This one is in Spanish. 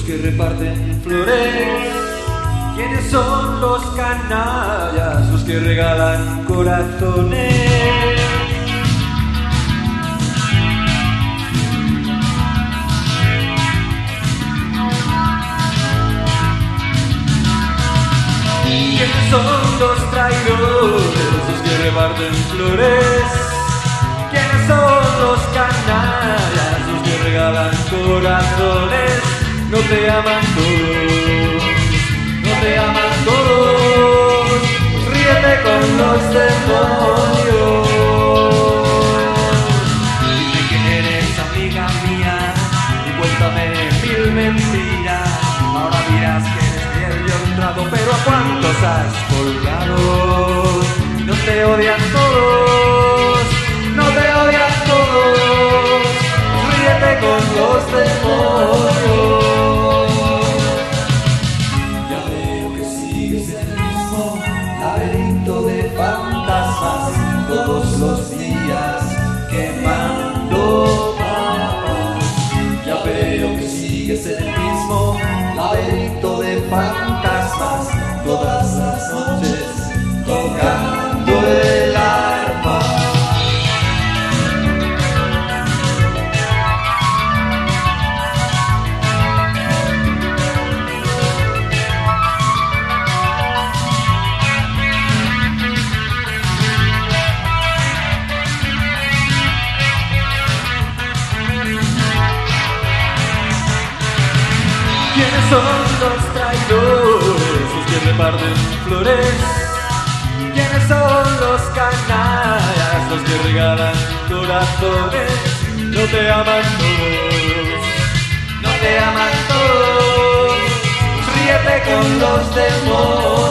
que reparten flores? ¿Quiénes son los canallas, los que regalan corazones? ¿Quiénes son los traidores, los que reparten flores? ¿Quiénes son los canallas, los que regalan corazones? No te aman todos, no te aman todos, ríete con los demonios. Dime que eres amiga mía y cuéntame mil mentiras. Ahora dirás que eres fiel y honrado, pero ¿a cuántos has colgado? No te odian todos, no te odian todos, ríete con los demonios. Ya veo que sigues en el mismo laberinto de fantasmas, todos los días quemando papas. Ya veo que sigues en el mismo laberinto de fantasmas, todas las noches tocando el arpa. ¿Quiénes son los traidores, los que reparten flores? ¿Quiénes son los canallas, los que regalan corazones? No te aman todos, no te aman todos, ríete con los demonios.